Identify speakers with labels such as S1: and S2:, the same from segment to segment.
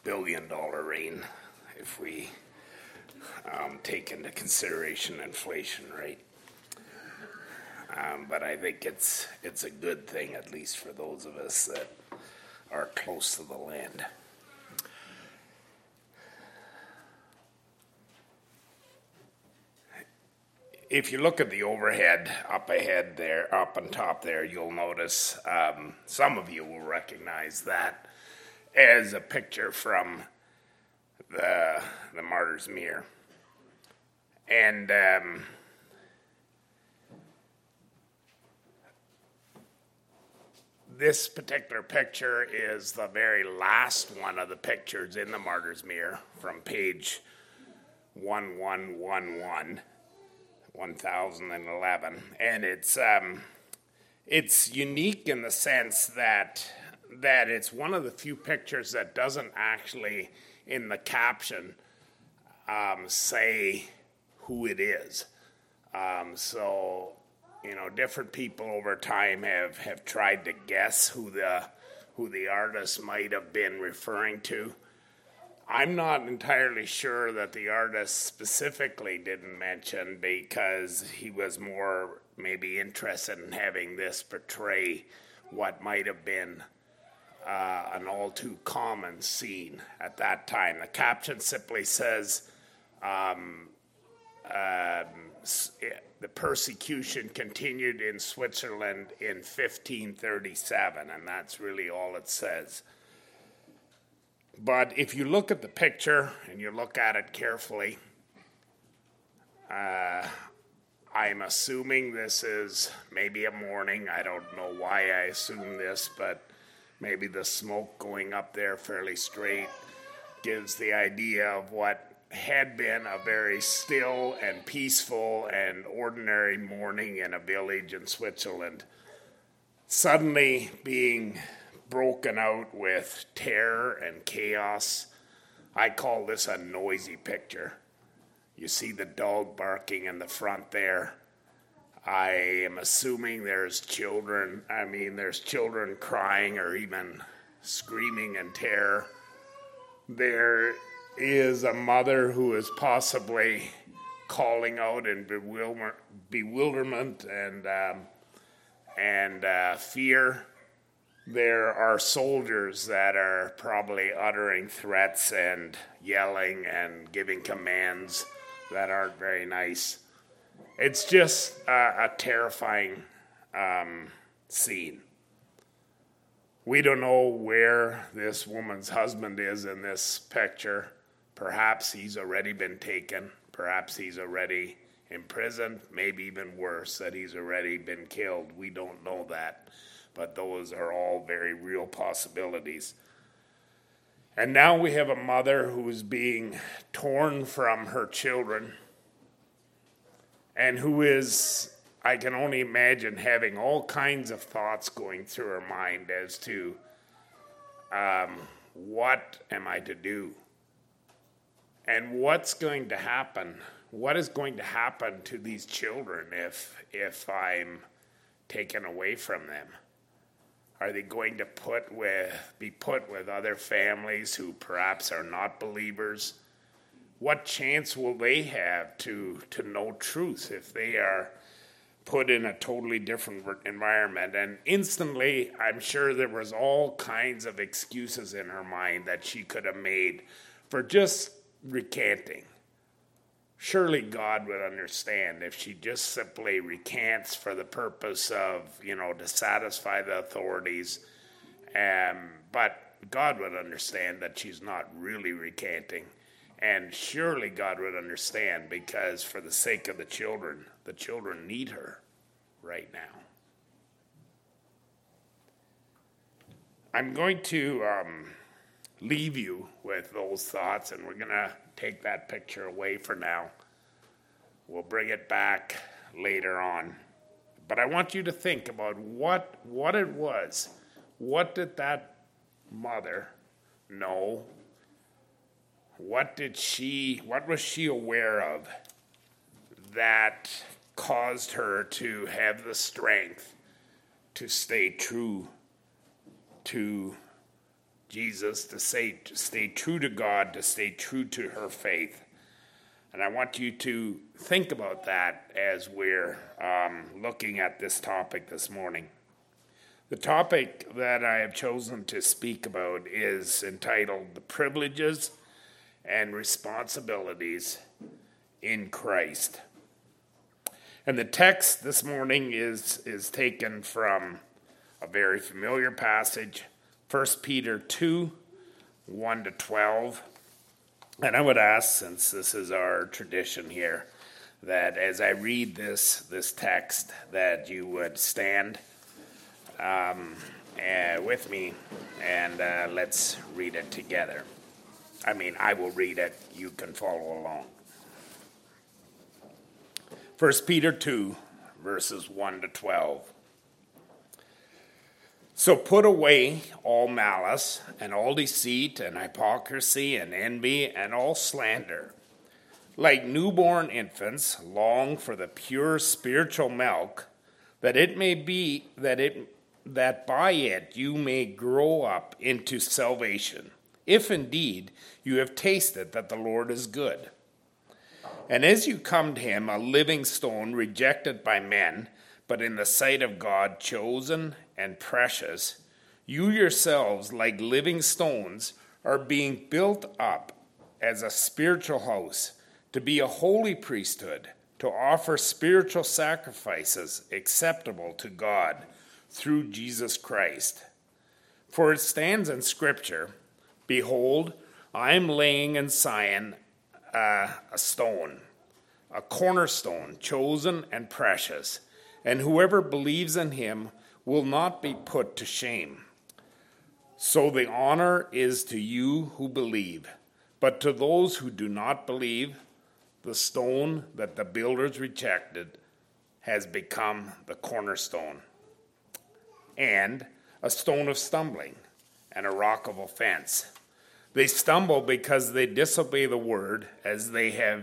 S1: billion reign if we take into consideration inflation, right? But I think it's a good thing, at least for those of us that are close to the land. If you look at the overhead up ahead there, up on top there, you'll notice some of you will recognize that as a picture from the Martyrs' Mere. And this particular picture is the very last one of the pictures in the Martyrs' Mere from page 1111. 1011, and it's unique in the sense that it's one of the few pictures that doesn't actually in the caption say who it is. So different people over time have tried to guess who the artist might have been referring to. I'm not entirely sure that the artist specifically didn't mention, because he was more maybe interested in having this portray what might have been an all too common scene at that time. The caption simply says, the persecution continued in Switzerland in 1537, and that's really all it says. But if you look at the picture and you look at it carefully, I'm assuming this is maybe a morning. I don't know why I assume this, but maybe the smoke going up there fairly straight gives the idea of what had been a very still and peaceful and ordinary morning in a village in Switzerland, suddenly being broken out with terror and chaos. I call this a noisy picture. You see the dog barking in the front there. I am assuming there's children crying or even screaming in terror. There is a mother who is possibly calling out in bewilderment and fear. There are soldiers that are probably uttering threats and yelling and giving commands that aren't very nice. It's just a terrifying scene. We don't know where this woman's husband is in this picture. Perhaps he's already been taken. Perhaps he's already imprisoned. Maybe even worse, that he's already been killed. We don't know that. But those are all very real possibilities. And now we have a mother who's being torn from her children, and who is, I can only imagine, having all kinds of thoughts going through her mind as to what am I to do? And what's going to happen? What is going to happen to these children if I'm taken away from them? Are they going to be put with other families who perhaps are not believers? What chance will they have to know truth if they are put in a totally different environment? And instantly, I'm sure there was all kinds of excuses in her mind that she could have made for just recanting. Surely God would understand if she just simply recants for the purpose of, to satisfy the authorities. But God would understand that she's not really recanting. And surely God would understand, because for the sake of the children need her right now. I'm going to leave you with those thoughts, and we're going to take that picture away for now. We'll bring it back later on. But I want you to think about what it was. What did that mother know? What was she aware of that caused her to have the strength to stay true to Jesus, to stay true to God, to stay true to her faith. And I want you to think about that as we're looking at this topic this morning. The topic that I have chosen to speak about is entitled The Privileges and Responsibilities in Christ. And the text this morning is taken from a very familiar passage, 1 Peter 2, 1 to 12. And I would ask, since this is our tradition here, that as I read this text, that you would stand with me and let's read it together. I will read it. You can follow along. 1 Peter 2, verses 1 to 12. So put away all malice and all deceit and hypocrisy and envy and all slander. Like newborn infants, long for the pure spiritual milk, that by it you may grow up into salvation, if indeed you have tasted that the Lord is good. And as you come to him, a living stone rejected by men, but in the sight of God chosen and precious, you yourselves, like living stones, are being built up as a spiritual house, to be a holy priesthood, to offer spiritual sacrifices acceptable to God through Jesus Christ. For it stands in Scripture, Behold, I am laying in Zion a stone, a cornerstone, chosen and precious, and whoever believes in him will not be put to shame. So the honor is to you who believe, but to those who do not believe, the stone that the builders rejected has become the cornerstone, and a stone of stumbling and a rock of offense. They stumble because they disobey the word as they were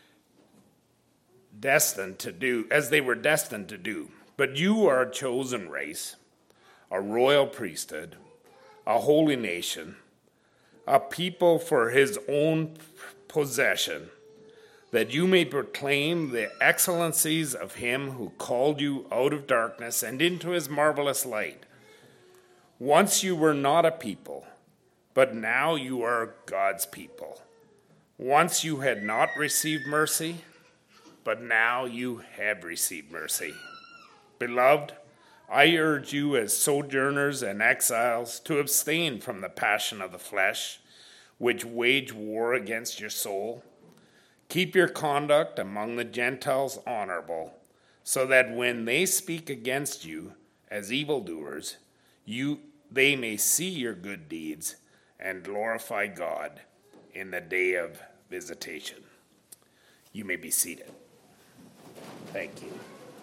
S1: destined to do. But you are a chosen race, a royal priesthood, a holy nation, a people for his own possession, that you may proclaim the excellencies of him who called you out of darkness and into his marvelous light. Once you were not a people, but now you are God's people. Once you had not received mercy, but now you have received mercy. Beloved, I urge you as sojourners and exiles to abstain from the passion of the flesh, which wage war against your soul. Keep your conduct among the Gentiles honorable, so that when they speak against you as evildoers, they may see your good deeds and glorify God in the day of visitation. You may be seated. Thank you.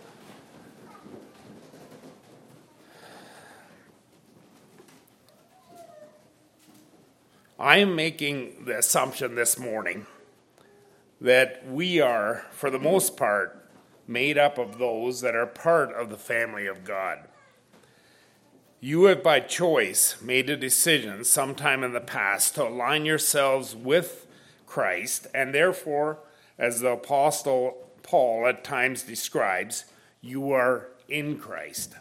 S1: I am making the assumption this morning that we are, for the most part, made up of those that are part of the family of God. You have by choice made a decision sometime in the past to align yourselves with Christ, and therefore, as the Apostle Paul at times describes, you are in Christ.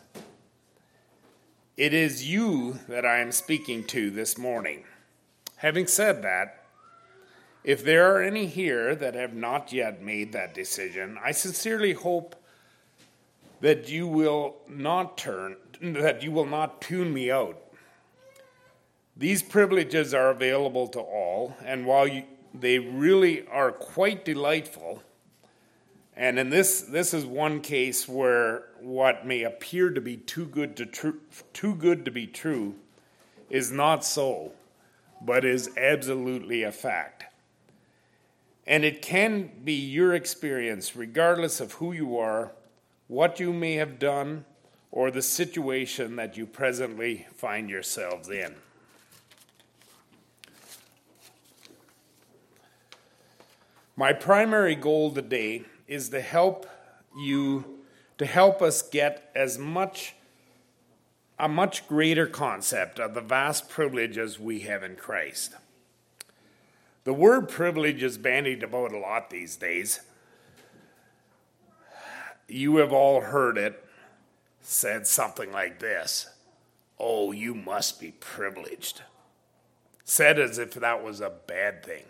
S1: It is you that I am speaking to this morning. Having said that, if there are any here that have not yet made that decision, I sincerely hope that you will not tune me out. These privileges are available to all, and while they really are quite delightful, and in this is one case where what may appear to be too good to be true is not so, but is absolutely a fact. And it can be your experience, regardless of who you are, what you may have done, or the situation that you presently find yourselves in. My primary goal today is to help us get as much a much greater concept of the vast privileges we have in Christ. The word privilege is bandied about a lot these days. You have all heard it said something like this: "Oh, you must be privileged." Said as if that was a bad thing.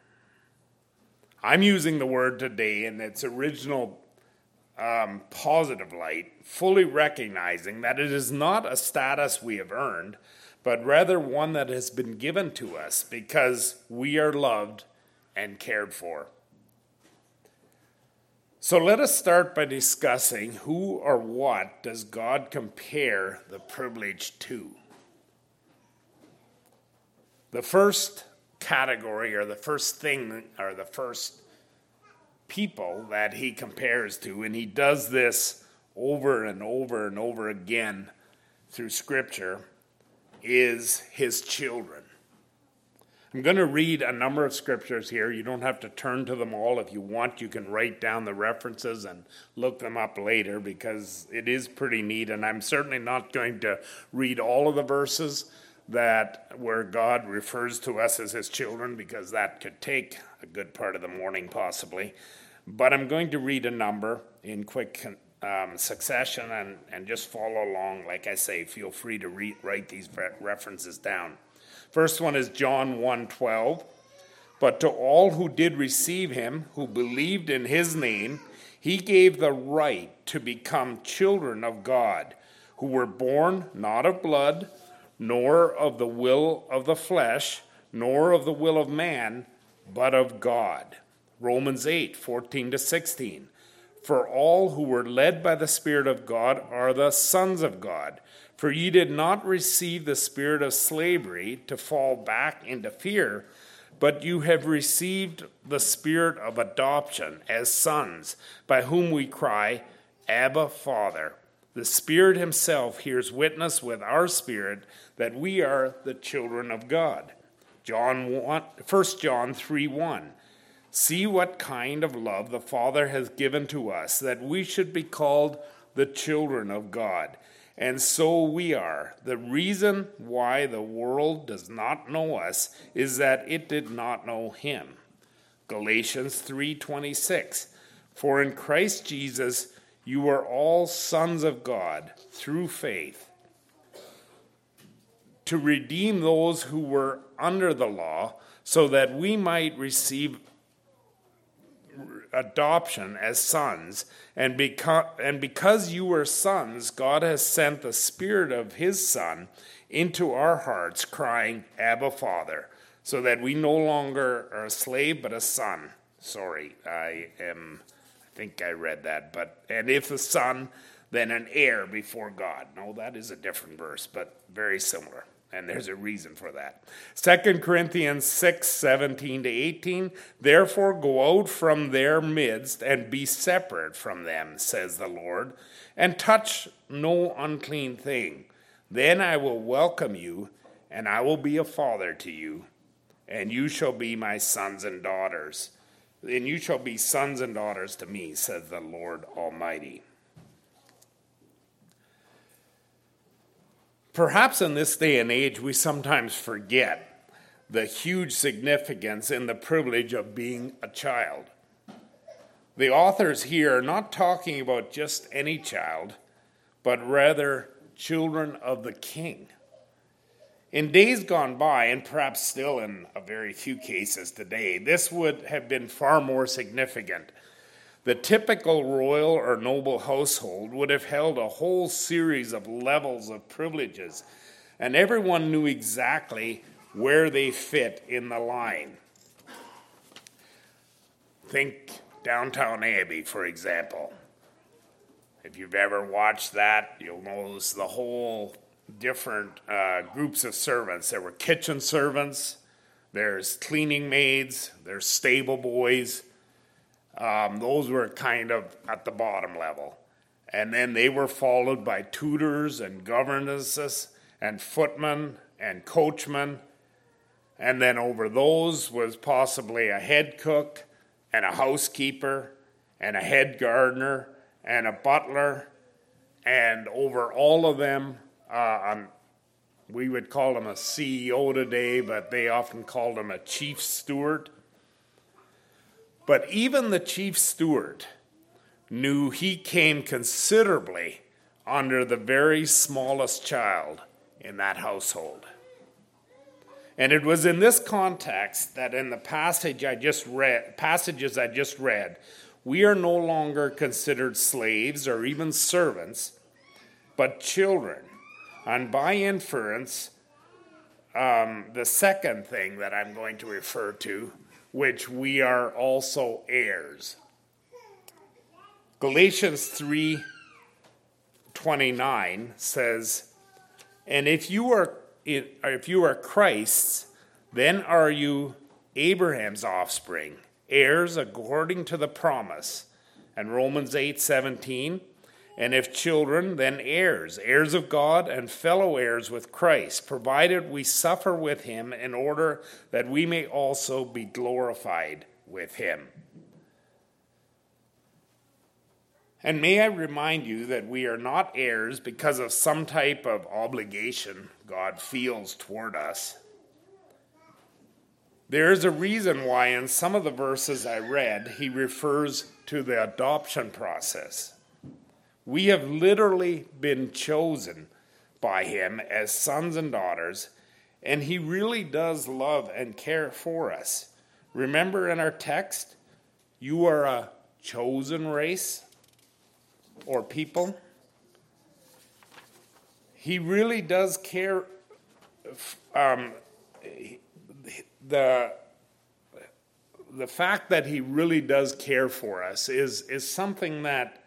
S1: I'm using the word today in its original positive light, fully recognizing that it is not a status we have earned, but rather one that has been given to us because we are loved and cared for. So let us start by discussing who or what does God compare the privilege to. The first category, or the first thing, or the first people that he compares to, and he does this over and over and over again through Scripture, is his children. I'm going to read a number of scriptures here. You don't have to turn to them all. If you want, you can write down the references and look them up later, because it is pretty neat. And I'm certainly not going to read all of the verses where God refers to us as his children, because that could take a good part of the morning possibly. But I'm going to read a number in quick succession and just follow along. Like I say, feel free to write these references down. First one is John 1:12. "But to all who did receive him, who believed in his name, he gave the right to become children of God, who were born not of blood, nor of the will of the flesh, nor of the will of man, but of God." Romans 8:14-16. "For all who were led by the Spirit of God are the sons of God. For ye did not receive the spirit of slavery to fall back into fear, but you have received the spirit of adoption as sons, by whom we cry, Abba, Father. The Spirit himself hears witness with our spirit that we are the children of God." 1 John 3:1. "See what kind of love the Father has given to us, that we should be called the children of God. And so we are. The reason why the world does not know us is that it did not know him." Galatians 3:26. "For in Christ Jesus you are all sons of God through faith, to redeem those who were under the law, so that we might receive adoption as sons, and because you were sons, God has sent the Spirit of his Son into our hearts, crying, Abba, Father, so that we no longer are a slave, but a son." Sorry, I think I read that. "And if a son, then an heir before God." No, that is a different verse, but very similar. And there's a reason for that. 2 Corinthians 6:17-18. "Therefore go out from their midst and be separate from them, says the Lord, and touch no unclean thing. Then I will welcome you, and I will be a father to you, and you shall be my sons and daughters. And you shall be sons and daughters to me, says the Lord Almighty." Perhaps in this day and age, we sometimes forget the huge significance in the privilege of being a child. The authors here are not talking about just any child, but rather children of the King. In days gone by, and perhaps still in a very few cases today, this would have been far more significant. The typical royal or noble household would have held a whole series of levels of privileges, and everyone knew exactly where they fit in the line. Think Downton Abbey, for example. If you've ever watched that, you'll notice the whole different groups of servants. There were kitchen servants, there's cleaning maids, there's stable boys. Those were kind of at the bottom level. And then they were followed by tutors and governesses and footmen and coachmen. And then over those was possibly a head cook and a housekeeper and a head gardener and a butler. And over all of them we would call him a CEO today, but they often called him a chief steward. But even the chief steward knew he came considerably under the very smallest child in that household. And it was in this context that in the passages I just read, we are no longer considered slaves or even servants, but children. And by inference, the second thing that I'm going to refer to, which we are also heirs. Galatians 3:29 says, "And if you are Christ's, then are you Abraham's offspring, heirs according to the promise." And Romans 8:17, "And if children, then heirs, heirs of God and fellow heirs with Christ, provided we suffer with him in order that we may also be glorified with him." And may I remind you that we are not heirs because of some type of obligation God feels toward us. There is a reason why in some of the verses I read, he refers to the adoption process. We have literally been chosen by him as sons and daughters, and he really does love and care for us. Remember in our text, you are a chosen race or people. He really does care. The fact that he really does care for us is something that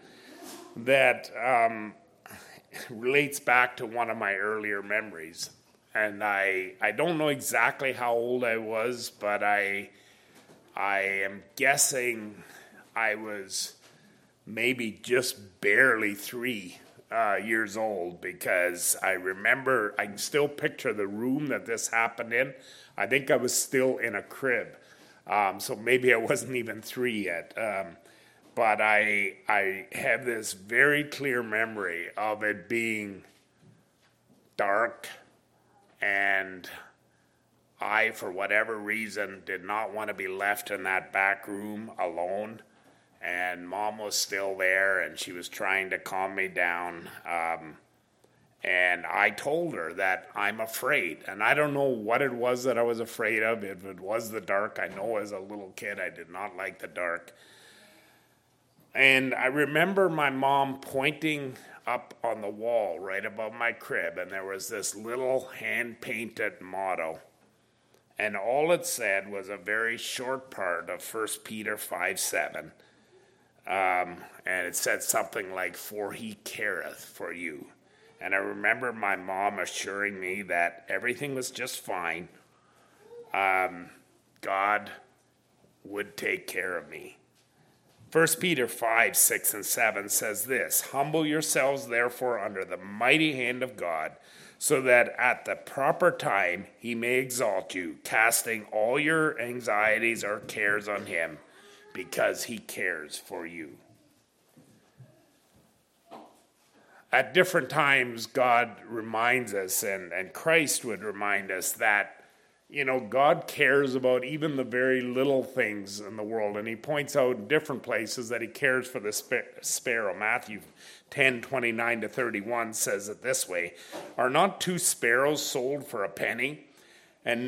S1: relates back to one of my earlier memories. And I don't know exactly how old I was, but I am guessing I was maybe just barely 3 years old, because I can still picture the room that this happened in. I think I was still in a crib, so maybe I wasn't even 3 yet. But I have this very clear memory of it being dark, and I, for whatever reason, did not want to be left in that back room alone. And Mom was still there, and she was trying to calm me down. And I told her that I'm afraid. And I don't know what it was that I was afraid of. If it was the dark, I know as a little kid I did not like the dark. And I remember my mom pointing up on the wall right above my crib, and there was this little hand-painted motto. And all it said was a very short part of 1 Peter 5:7. And it said something like, "For he careth for you." And I remember my mom assuring me that everything was just fine. God would take care of me. 1 Peter 5:6-7 says this, "Humble yourselves therefore under the mighty hand of God, so that at the proper time he may exalt you, casting all your anxieties or cares on him, because he cares for you." At different times, God reminds us, and Christ would remind us that, God cares about even the very little things in the world. And he points out in different places that he cares for the sparrow. Matthew 10:29-31 says it this way, "Are not 2 sparrows sold for a penny? And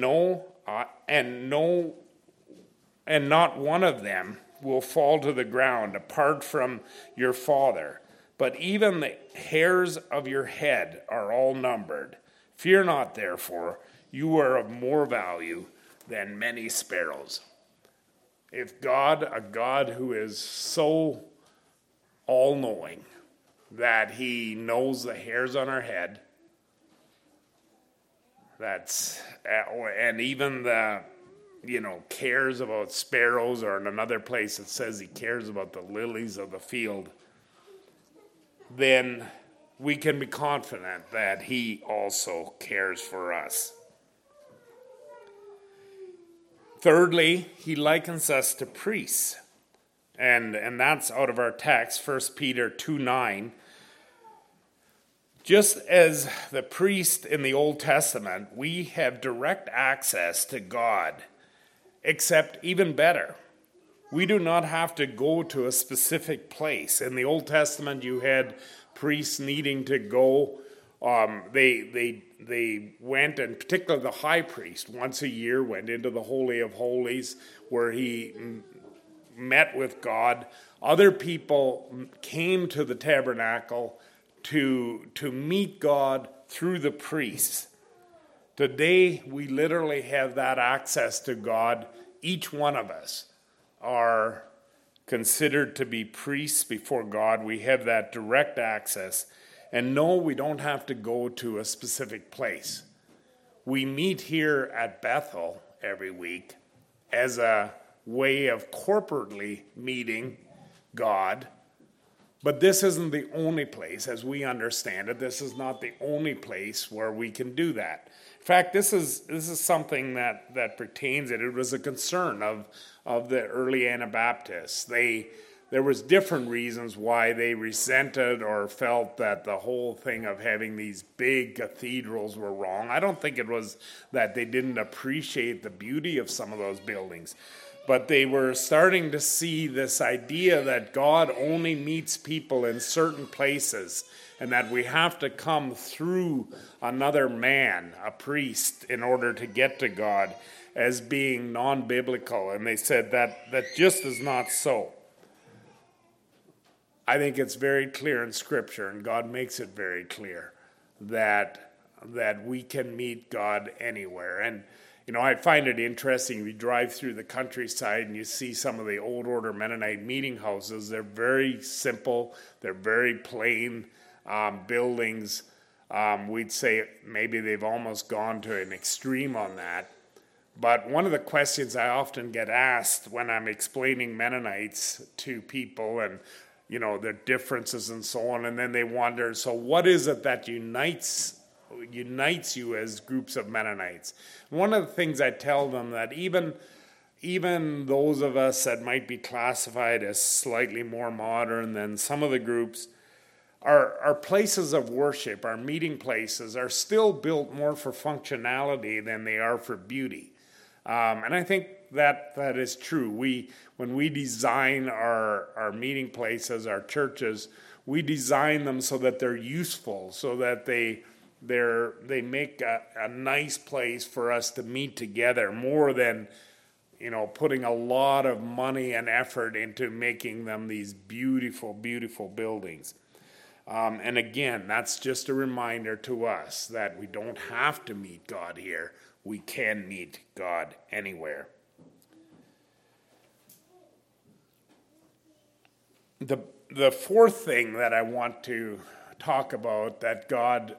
S1: not one of them will fall to the ground apart from your Father. But even the hairs of your head are all numbered. Fear not, therefore, you are of more value than many sparrows." If God, a God who is so all-knowing that he knows the hairs on our head, and even the cares about sparrows, or in another place it says he cares about the lilies of the field, then we can be confident that he also cares for us. Thirdly, he likens us to priests. And that's out of our text, 1 Peter 2:9. Just as the priest in the Old Testament, we have direct access to God, except even better. We do not have to go to a specific place. In the Old Testament, you had priests needing to go. They went, and particularly the high priest, once a year went into the Holy of Holies, where he met with God. Other people came to the tabernacle to meet God through the priests. Today, we literally have that access to God. Each one of us are considered to be priests before God. We have that direct access. And no, we don't have to go to a specific place. We meet here at Bethel every week as a way of corporately meeting God. But this isn't the only place, as we understand it. This is not the only place where we can do that. In fact, this is something that pertains, and it was a concern of the early Anabaptists. There was different reasons why they resented or felt that the whole thing of having these big cathedrals were wrong. I don't think it was that they didn't appreciate the beauty of some of those buildings, but they were starting to see this idea that God only meets people in certain places and that we have to come through another man, a priest, in order to get to God, as being non-biblical. And they said that just is not so. I think it's very clear in Scripture, and God makes it very clear, that we can meet God anywhere. And I find it interesting. We drive through the countryside and you see some of the old order Mennonite meeting houses. They're very simple. They're very plain buildings. We'd say maybe they've almost gone to an extreme on that. But one of the questions I often get asked when I'm explaining Mennonites to people and their differences and so on, and then they wonder, so what is it that unites you as groups of Mennonites? One of the things I tell them, that even those of us that might be classified as slightly more modern than some of the groups, our places of worship, our meeting places, are still built more for functionality than they are for beauty. And I think that is true. When we design our meeting places, our churches, we design them so that they're useful, so that they make a nice place for us to meet together, more than putting a lot of money and effort into making them these beautiful, beautiful buildings. And again, that's just a reminder to us that we don't have to meet God here. We can meet God anywhere. The fourth thing that I want to talk about that God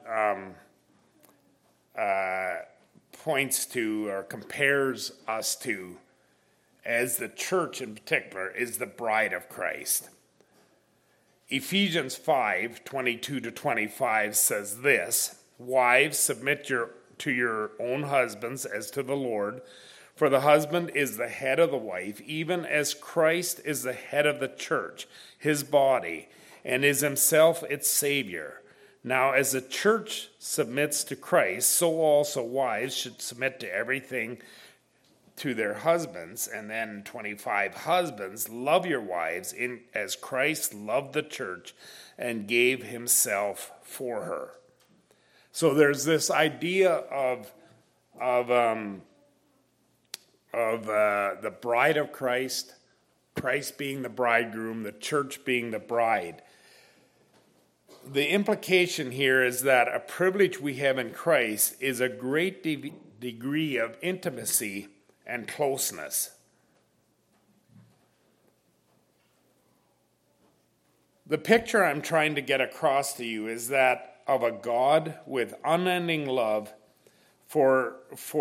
S1: points to or compares us to as the church in particular is the bride of Christ. Ephesians 5:22-25 says this: "Wives, submit to your own husbands as to the Lord, for the husband is the head of the wife, even as Christ is the head of the church, his body, and is himself its Savior. Now, as the church submits to Christ, so also wives should submit to everything to their husbands." And then 25, "Husbands, love your wives as Christ loved the church and gave himself for her." So there's this idea of the bride of Christ, Christ being the bridegroom, the church being the bride. The implication here is that a privilege we have in Christ is a great degree of intimacy and closeness. The picture I'm trying to get across to you is that of a God with unending love for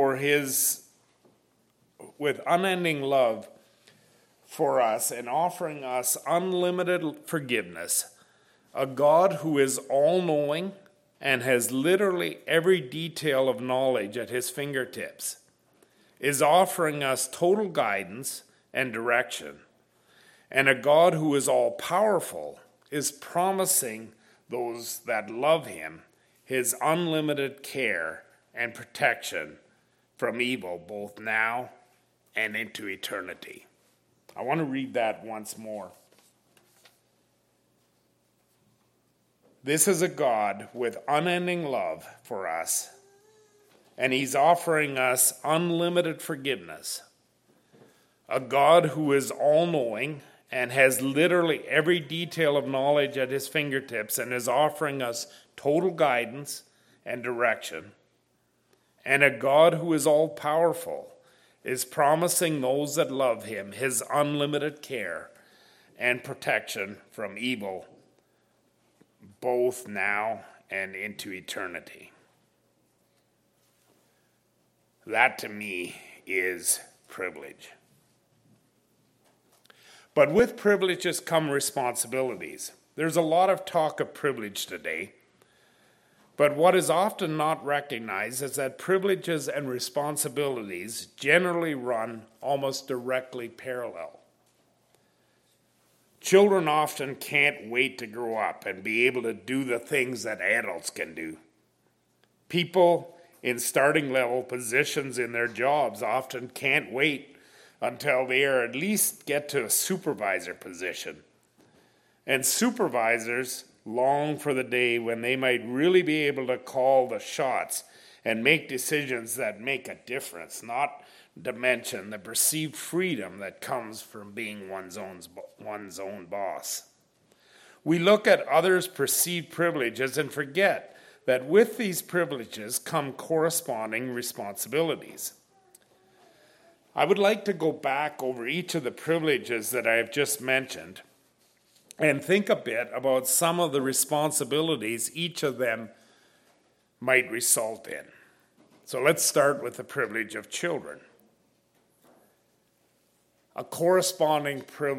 S1: us and offering us unlimited forgiveness. A God who is all-knowing and has literally every detail of knowledge at his fingertips is offering us total guidance and direction. And a God who is all-powerful is promising those that love him his unlimited care and protection from evil, both now and into eternity. I want to read that once more. This is a God with unending love for us, and he's offering us unlimited forgiveness. A God who is all-knowing and has literally every detail of knowledge at his fingertips and is offering us total guidance and direction. And a God who is all-powerful is promising those that love him his unlimited care and protection from evil, both now and into eternity. That to me is privilege. But with privileges come responsibilities. There's a lot of talk of privilege today, but what is often not recognized is that privileges and responsibilities generally run almost directly parallel. Children often can't wait to grow up and be able to do the things that adults can do. People in starting level positions in their jobs often can't wait until they are at least get to a supervisor position. And supervisors long for the day when they might really be able to call the shots and make decisions that make a difference, not to mention the perceived freedom that comes from being one's own boss. We look at others' perceived privileges and forget that with these privileges come corresponding responsibilities. I would like to go back over each of the privileges that I have just mentioned and think a bit about some of the responsibilities each of them might result in. So let's start with the privilege of children. A corresponding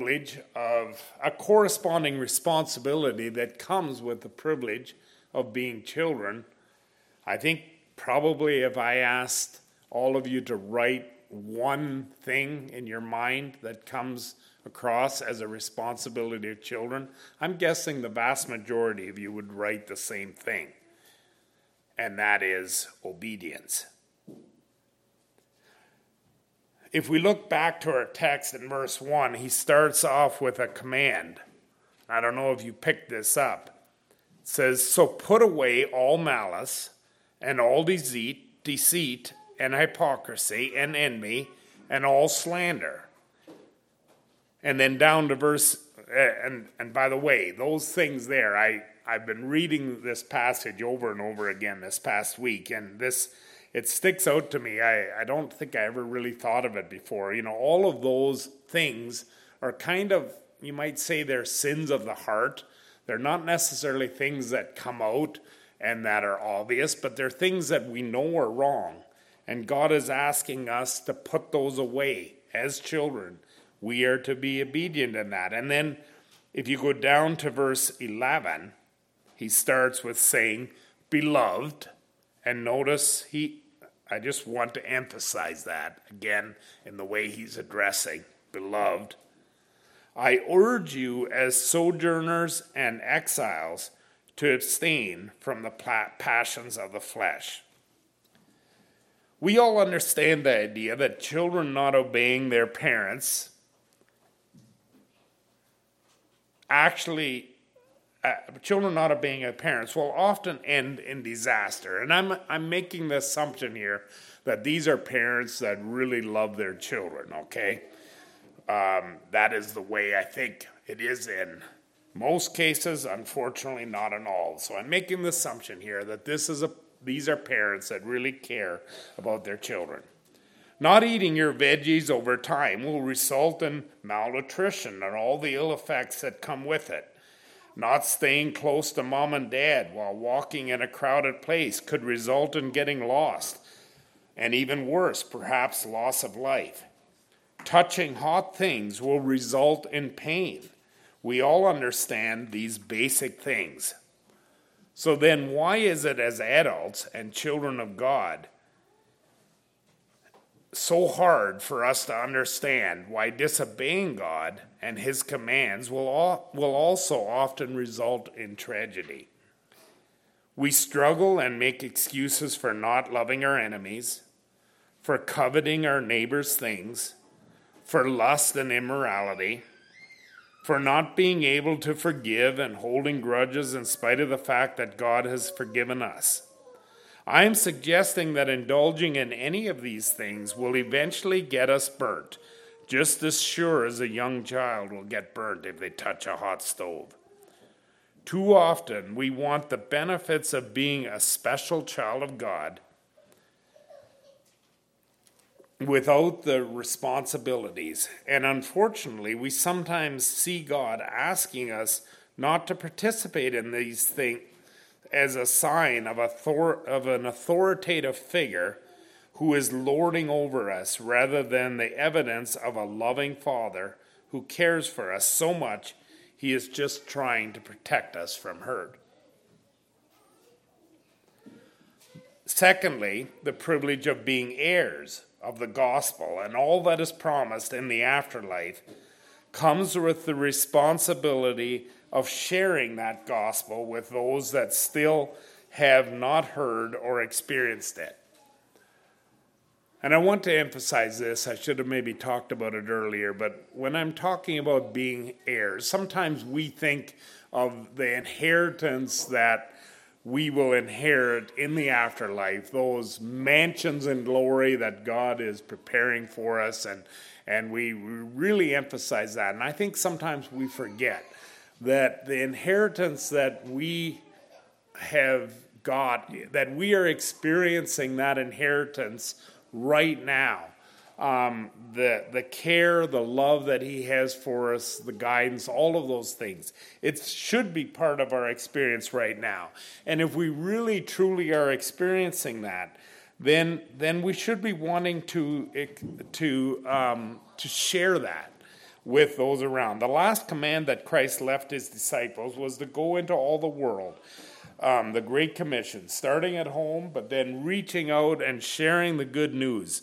S1: responsibility that comes with the privilege of being children. I think probably if I asked all of you to write one thing in your mind that comes across as a responsibility of children, I'm guessing the vast majority of you would write the same thing, and that is obedience. If we look back to our text in verse 1, he starts off with a command. I don't know if you picked this up. It says, "So put away all malice and all deceit and hypocrisy and envy and all slander." And then down to verse, and by the way, those things there, I've been reading this passage over and over again this past week, and it sticks out to me. I don't think I ever really thought of it before. You know, all of those things are kind of, you might say, they're sins of the heart. They're not necessarily things that come out and that are obvious, but they're things that we know are wrong. And God is asking us to put those away as children. We are to be obedient in that. And then if you go down to verse 11, he starts with saying, "Beloved," and notice I just want to emphasize that again in the way he's addressing, "Beloved, I urge you as sojourners and exiles to abstain from the passions of the flesh." We all understand the idea that children not obeying their parents children not obeying their parents will often end in disaster. And I'm making the assumption here that these are parents that really love their children, okay? That is the way I think it is in most cases, unfortunately not in all. So I'm making the assumption here that these are parents that really care about their children. Not eating your veggies over time will result in malnutrition and all the ill effects that come with it. Not staying close to mom and dad while walking in a crowded place could result in getting lost, and even worse, perhaps loss of life. Touching hot things will result in pain. We all understand these basic things. So then why is it as adults and children of God so hard for us to understand why disobeying God and his commands will also often result in tragedy? We struggle and make excuses for not loving our enemies, for coveting our neighbor's things, for lust and immorality, for not being able to forgive and holding grudges in spite of the fact that God has forgiven us. I am suggesting that indulging in any of these things will eventually get us burnt, just as sure as a young child will get burnt if they touch a hot stove. Too often, we want the benefits of being a special child of God without the responsibilities. And unfortunately, we sometimes see God asking us not to participate in these things as a sign of an authoritative figure who is lording over us, rather than the evidence of a loving Father who cares for us so much he is just trying to protect us from hurt. Secondly, the privilege of being heirs of the gospel and all that is promised in the afterlife comes with the responsibility of sharing that gospel with those that still have not heard or experienced it. And I want to emphasize this. I should have maybe talked about it earlier, but when I'm talking about being heirs, sometimes we think of the inheritance that we will inherit in the afterlife, those mansions in glory that God is preparing for us, and we really emphasize that. And I think sometimes we forget that the inheritance that we have got, that we are experiencing that inheritance right now. The care, the love that he has for us, the guidance, all of those things. It should be part of our experience right now. And if we really, truly are experiencing that, then we should be wanting to share that with those around. The last command that Christ left his disciples was to go into all the world. The Great Commission, starting at home, but then reaching out and sharing the good news.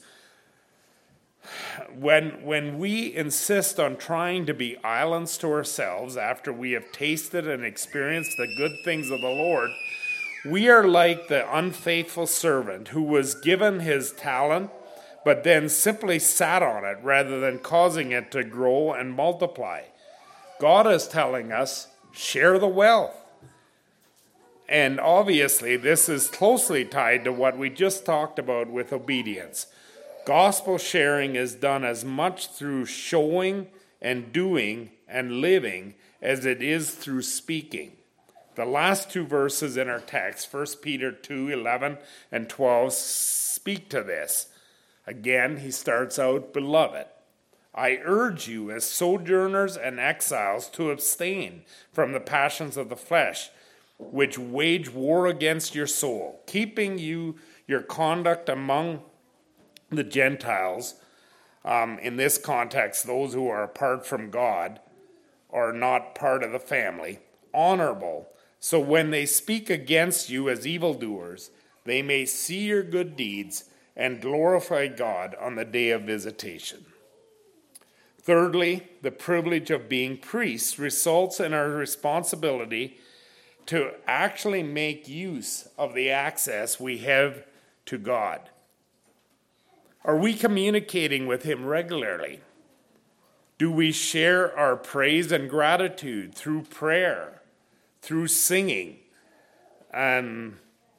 S1: When we insist on trying to be islands to ourselves after we have tasted and experienced the good things of the Lord, we are like the unfaithful servant who was given his talent, but then simply sat on it rather than causing it to grow and multiply. God is telling us, share the wealth. And obviously, this is closely tied to what we just talked about with obedience. Gospel sharing is done as much through showing and doing and living as it is through speaking. The last two verses in our text, 1 Peter 2:11 and 12, speak to this. Again, he starts out, "Beloved, I urge you as sojourners and exiles to abstain from the passions of the flesh, which wage war against your soul, keeping your conduct among the Gentiles," in this context, those who are apart from God, are not part of the family, "honorable, so when they speak against you as evildoers, they may see your good deeds and glorify God on the day of visitation." Thirdly, the privilege of being priests results in our responsibility to actually make use of the access we have to God. Are we communicating with him regularly? Do we share our praise and gratitude through prayer, through singing? And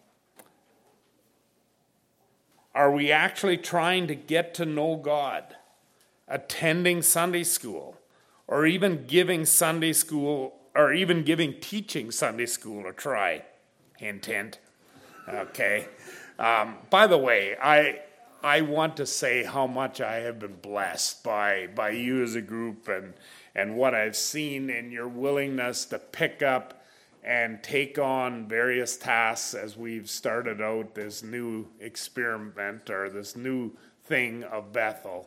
S1: are we actually trying to get to know God, attending Sunday school, or even giving Sunday school, or even giving teaching Sunday school a try? Hint, hint. Okay. By the way, I want to say how much I have been blessed by you as a group and what I've seen in your willingness to pick up and take on various tasks as we've started out this new experiment or this new thing of Bethel.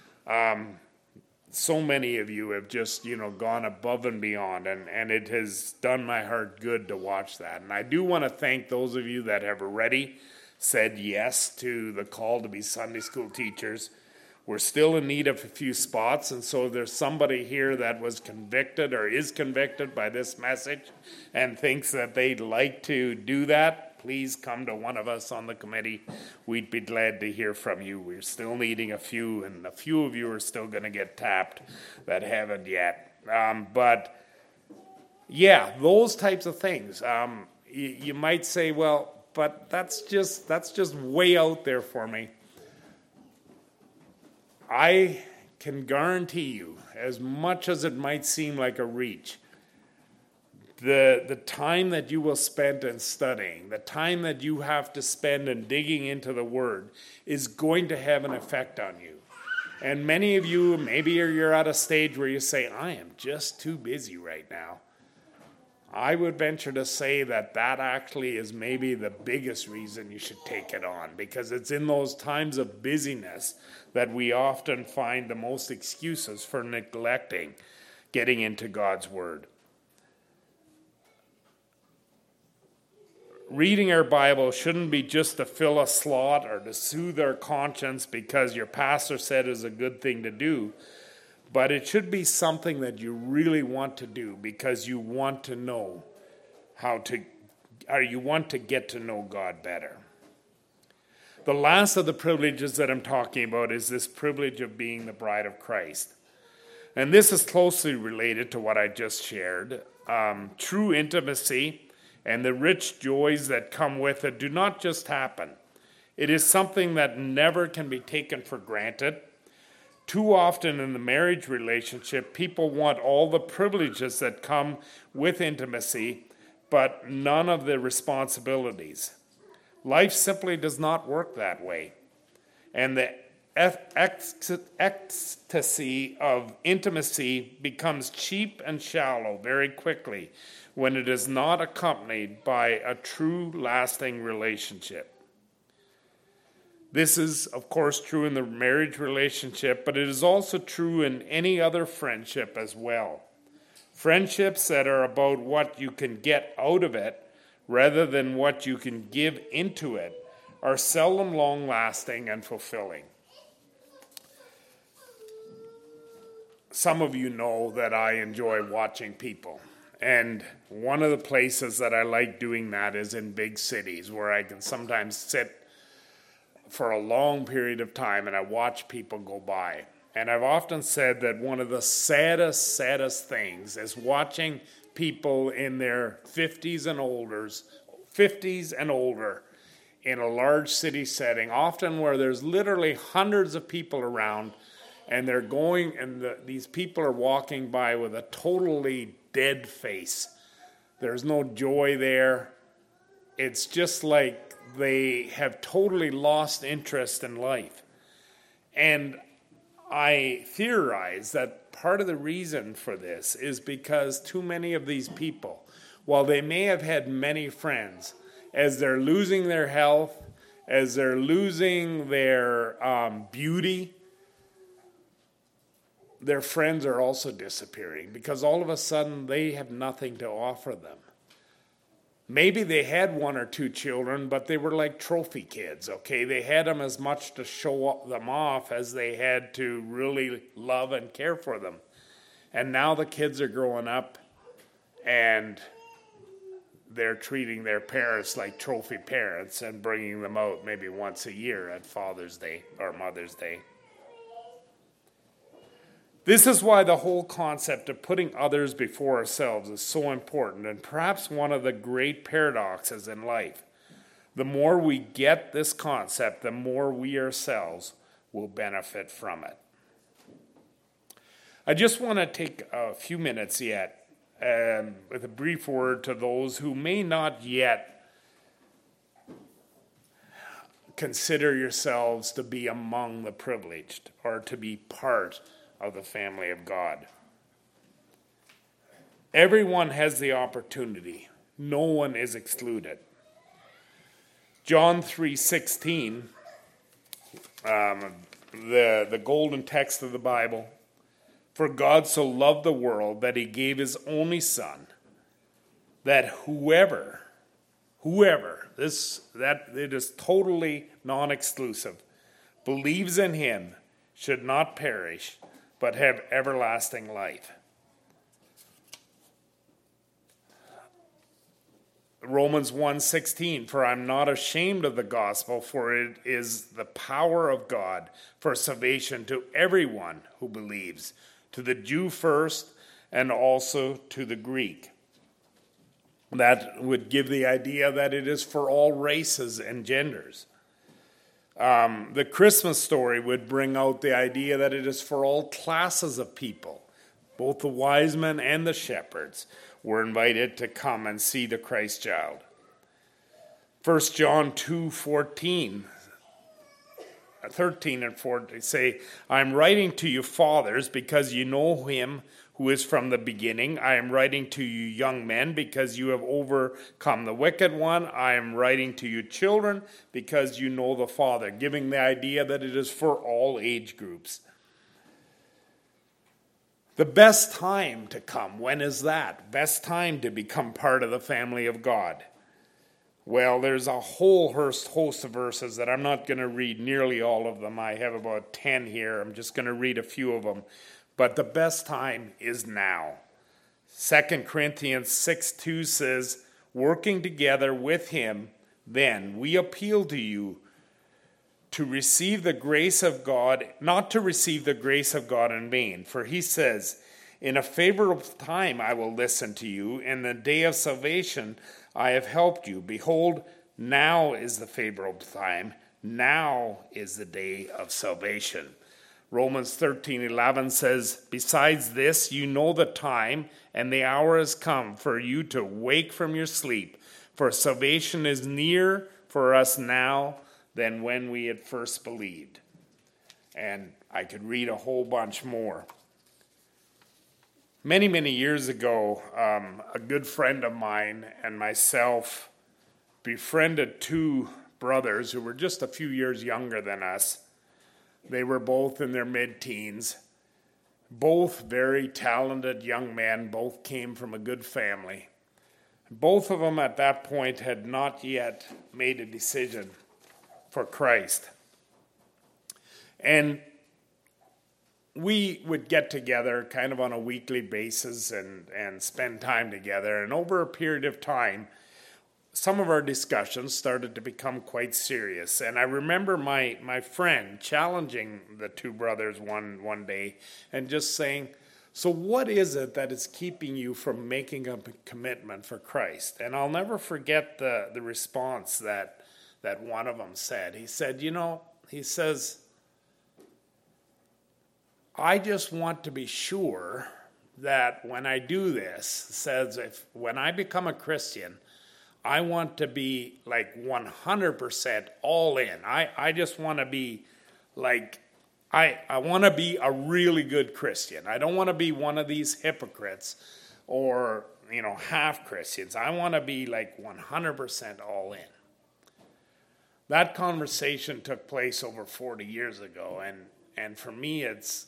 S1: So many of you have just, gone above and beyond, and it has done my heart good to watch that. And I do want to thank those of you that have already said yes to the call to be Sunday school teachers. We're still in need of a few spots, and so there's somebody here that was convicted or is convicted by this message and thinks that they'd like to do that. Please come to one of us on the committee. We'd be glad to hear from you. We're still needing a few, and a few of you are still going to get tapped that haven't yet. But yeah, those types of things. You might say, well, but that's just way out there for me. I can guarantee you, as much as it might seem like a reach, the time that you will spend in studying, the time that you have to spend in digging into the Word is going to have an effect on you. And many of you, maybe you're at a stage where you say, I am just too busy right now. I would venture to say that actually is maybe the biggest reason you should take it on, because it's in those times of busyness that we often find the most excuses for neglecting getting into God's Word. Reading our Bible shouldn't be just to fill a slot or to soothe our conscience because your pastor said is a good thing to do, but it should be something that you really want to do because you want to know you want to get to know God better. The last of the privileges that I'm talking about is this privilege of being the bride of Christ. And this is closely related to what I just shared. True intimacy and the rich joys that come with it do not just happen. It is something that never can be taken for granted. Too often in the marriage relationship, people want all the privileges that come with intimacy, but none of the responsibilities. Life simply does not work that way. And the ecstasy of intimacy becomes cheap and shallow very quickly when it is not accompanied by a true, lasting relationship. This is, of course, true in the marriage relationship, but it is also true in any other friendship as well. Friendships that are about what you can get out of it rather than what you can give into it are seldom long-lasting and fulfilling. Some of you know that I enjoy watching people. And one of the places that I like doing that is in big cities where I can sometimes sit for a long period of time and I watch people go by. And I've often said that one of the saddest things is watching people in their 50s and older in a large city setting, often where there's literally hundreds of people around, and they're going, and these people are walking by with a totally dead face. There's no joy there. It's just like they have totally lost interest in life. And I theorize that part of the reason for this is because too many of these people, while they may have had many friends, as they're losing their health, as they're losing their beauty, their friends are also disappearing because all of a sudden they have nothing to offer them. Maybe they had one or two children, but they were like trophy kids, okay? They had them as much to show them off as they had to really love and care for them. And now the kids are growing up and they're treating their parents like trophy parents and bringing them out maybe once a year at Father's Day or Mother's Day. This is why the whole concept of putting others before ourselves is so important, and perhaps one of the great paradoxes in life. The more we get this concept, the more we ourselves will benefit from it. I just want to take a few minutes yet with a brief word to those who may not yet consider yourselves to be among the privileged or to be part of the family of God. Everyone has the opportunity. No one is excluded. John 3:16, the golden text of the Bible. For God so loved the world that he gave his only Son, that whoever, it is totally non-exclusive, believes in him should not perish, but have everlasting life. Romans 1:16, for I'm not ashamed of the gospel, for it is the power of God for salvation to everyone who believes, to the Jew first and also to the Greek. That would give the idea that it is for all races and genders. The Christmas story would bring out the idea that it is for all classes of people. Both the wise men and the shepherds were invited to come and see the Christ child. 1 John 2:13 13 and 14 say, I am writing to you, fathers, because you know him who is from the beginning. I am writing to you, young men, because you have overcome the wicked one. I am writing to you, children, because you know the Father, giving the idea that it is for all age groups. The best time to come, when is that? Best time to become part of the family of God? Well, there's a whole host of verses that I'm not going to read nearly all of them. I have about 10 here. I'm just going to read a few of them. But the best time is now. 2 Corinthians 6:2 says, working together with him, then we appeal to you to receive the grace of God, not to receive the grace of God in vain. For he says, in a favorable time I will listen to you. In the day of salvation I have helped you. Behold, now is the favorable time. Now is the day of salvation. Romans 13:11 says, besides this, you know the time and the hour has come for you to wake from your sleep. For salvation is near for us now than when we had first believed. And I could read a whole bunch more. Many, many years ago, a good friend of mine and myself befriended two brothers who were just a few years younger than us. They were both in their mid-teens, both very talented young men, both came from a good family. Both of them at that point had not yet made a decision for Christ. And we would get together kind of on a weekly basis and spend time together. And over a period of time, some of our discussions started to become quite serious. And I remember my friend challenging the two brothers one day and just saying, so what is it that is keeping you from making a commitment for Christ? And I'll never forget the response that one of them said. He said, he says, I just want to be sure that when I do this, says when I become a Christian, I want to be like 100% all in. I just want to be like, I want to be a really good Christian. I don't want to be one of these hypocrites or, half Christians. I want to be like 100% all in. That conversation took place over 40 years ago, and for me, it's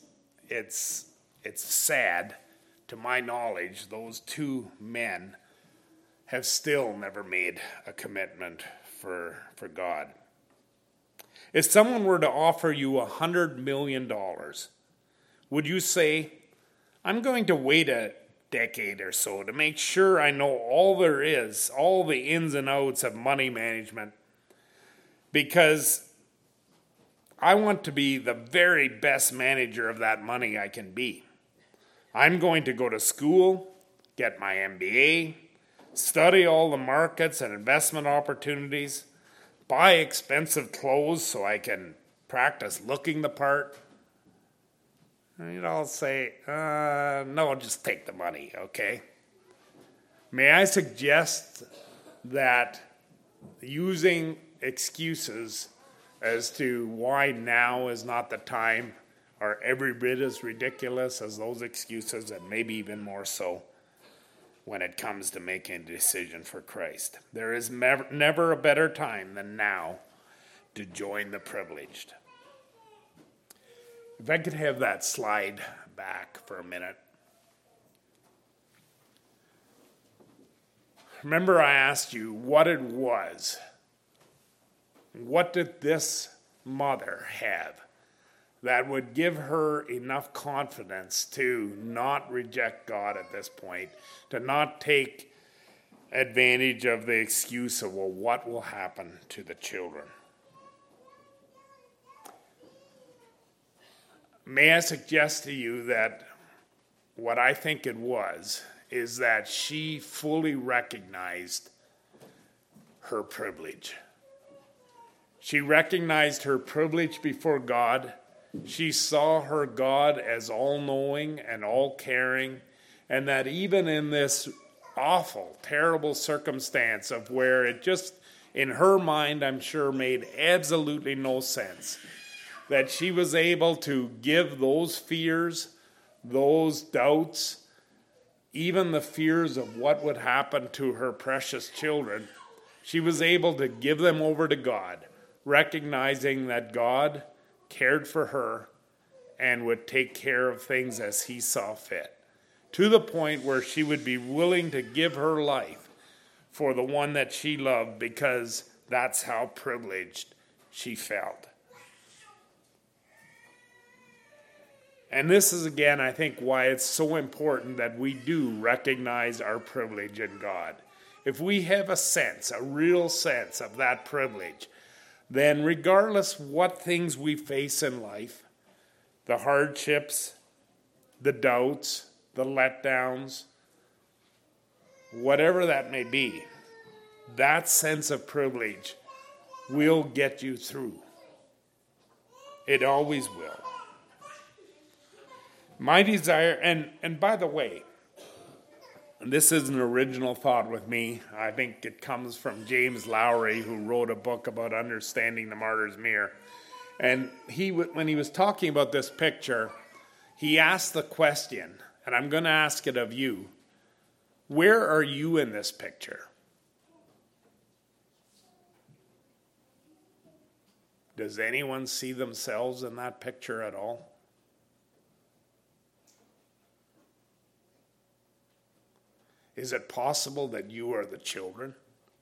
S1: sad, to my knowledge, those two men have still never made a commitment for God. If someone were to offer you $100 million, would you say, I'm going to wait a decade or so to make sure I know all there is, all the ins and outs of money management, because I want to be the very best manager of that money I can be. I'm going to go to school, get my MBA, study all the markets and investment opportunities, buy expensive clothes so I can practice looking the part. And I'll say, no, just take the money, okay? May I suggest that using excuses as to why now is not the time are every bit as ridiculous as those excuses, and maybe even more so when it comes to making a decision for Christ. There is never a better time than now to join the privileged. If I could have that slide back for a minute. Remember, I asked you what it was. What did this mother have that would give her enough confidence to not reject God at this point, to not take advantage of the excuse of, well, what will happen to the children? May I suggest to you that what I think it was is that she fully recognized her privilege. She recognized her privilege before God. She saw her God as all-knowing and all-caring, and that even in this awful, terrible circumstance of where it just, in her mind, I'm sure, made absolutely no sense, that she was able to give those fears, those doubts, even the fears of what would happen to her precious children, she was able to give them over to God, recognizing that God cared for her and would take care of things as he saw fit, to the point where she would be willing to give her life for the one that she loved, because that's how privileged she felt. And this is, again, I think, why it's so important that we do recognize our privilege in God. If we have a sense, a real sense of that privilege, then regardless what things we face in life, the hardships, the doubts, the letdowns, whatever that may be, that sense of privilege will get you through. It always will. My desire, and by the way, this is an original thought with me. I think it comes from James Lowry, who wrote a book about understanding the martyr's mirror. And when he was talking about this picture, he asked the question, and I'm going to ask it of you, where are you in this picture? Does anyone see themselves in that picture at all? Is it possible that you are the children?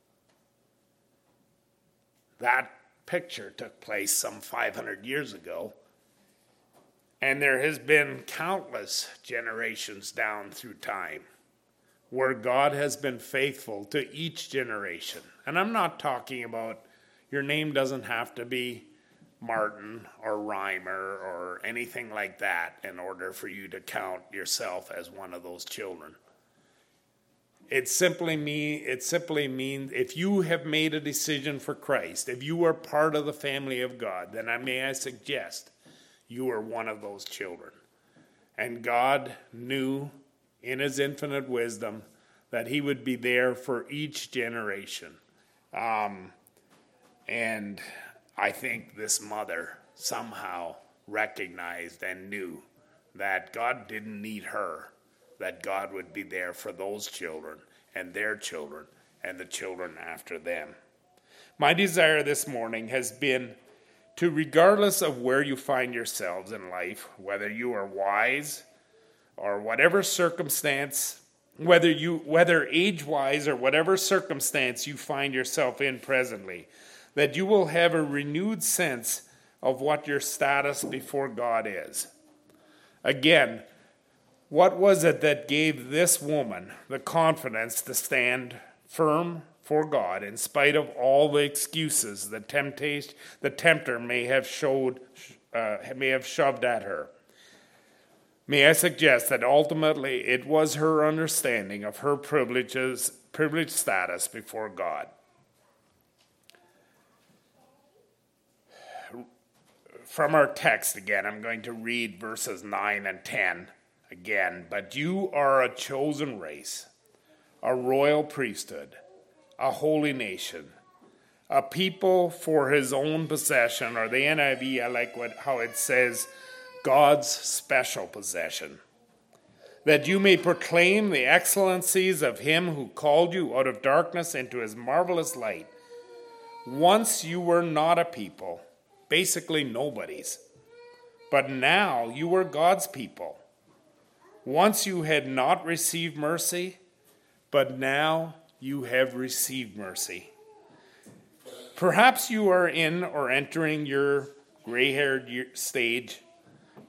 S1: That picture took place some 500 years ago, and there has been countless generations down through time where God has been faithful to each generation. And I'm not talking about, your name doesn't have to be Martin or Reimer or anything like that in order for you to count yourself as one of those children. It simply means if you have made a decision for Christ, if you are part of the family of God, then I suggest you are one of those children. And God knew in his infinite wisdom that he would be there for each generation. And I think this mother somehow recognized and knew that God didn't need her, that God would be there for those children and their children and the children after them. My desire this morning has been to, regardless of where you find yourselves in life, whether you are wise or whatever circumstance, whether age-wise or whatever circumstance you find yourself in presently, that you will have a renewed sense of what your status before God is. Again, what was it that gave this woman the confidence to stand firm for God in spite of all the excuses the tempter may have shoved at her? May I suggest that ultimately it was her understanding of her privileged status before God. From our text again, I'm going to read verses 9 and 10 again. But you are a chosen race, a royal priesthood, a holy nation, a people for his own possession, or the NIV, I like how it says, God's special possession, that you may proclaim the excellencies of him who called you out of darkness into his marvelous light. Once you were not a people, basically nobodies, but now you are God's people. Once you had not received mercy, but now you have received mercy. Perhaps you are in or entering your gray-haired stage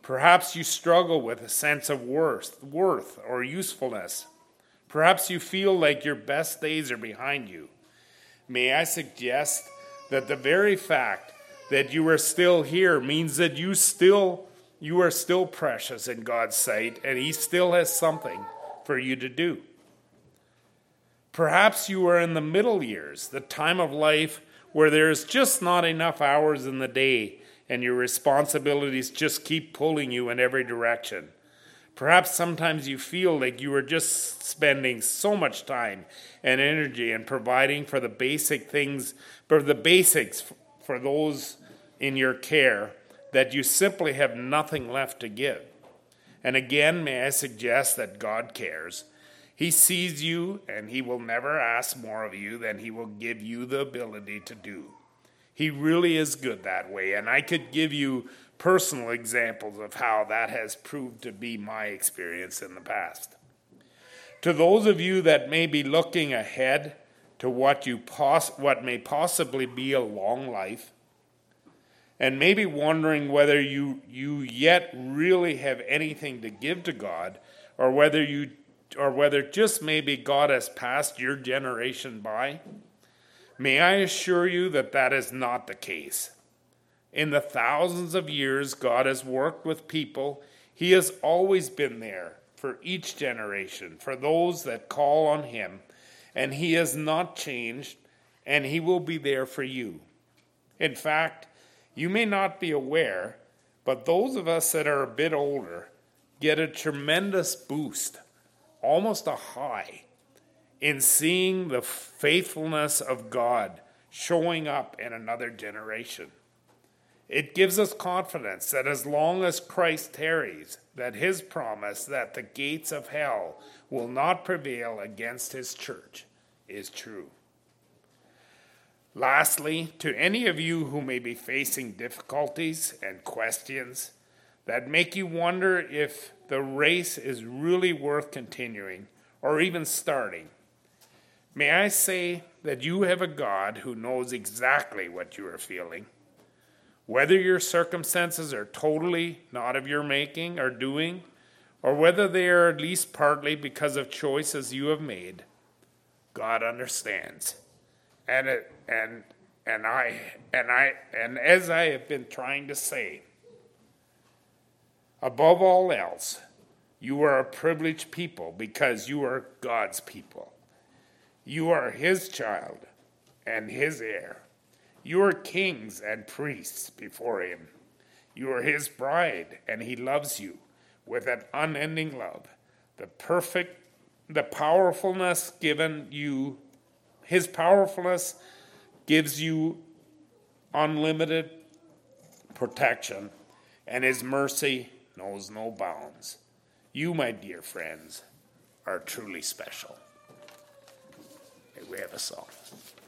S1: Perhaps you struggle with a sense of worth or usefulness. Perhaps you feel like your best days are behind you. May I suggest that the very fact that you are still here means that you are still precious in God's sight, and He still has something for you to do. Perhaps you are in the middle years, the time of life where there's just not enough hours in the day and your responsibilities just keep pulling you in every direction. Perhaps sometimes you feel like you are just spending so much time and energy in providing for the basic things, for the basics for those in your care, that you simply have nothing left to give. And again, may I suggest that God cares. He sees you, and He will never ask more of you than He will give you the ability to do. He really is good that way, and I could give you personal examples of how that has proved to be my experience in the past. To those of you that may be looking ahead to what may possibly be a long life, and maybe wondering whether you yet really have anything to give to God, or whether just maybe God has passed your generation by, may I assure you that that is not the case. In the thousands of years God has worked with people, He has always been there for each generation, for those that call on Him, and He has not changed, and He will be there for you. In fact, you may not be aware, but those of us that are a bit older get a tremendous boost, almost a high, in seeing the faithfulness of God showing up in another generation. It gives us confidence that as long as Christ tarries, that His promise that the gates of hell will not prevail against His church is true. Lastly, to any of you who may be facing difficulties and questions that make you wonder if the race is really worth continuing or even starting, may I say that you have a God who knows exactly what you are feeling. Whether your circumstances are totally not of your making or doing, or whether they are at least partly because of choices you have made, God understands. And as I have been trying to say, above all else, you are a privileged people because you are God's people. You are His child and His heir. You are kings and priests before Him. You are His bride, and He loves you with an unending love. The powerfulness given you, His powerfulness gives you unlimited protection, and His mercy knows no bounds. You, my dear friends, are truly special. May we have a song.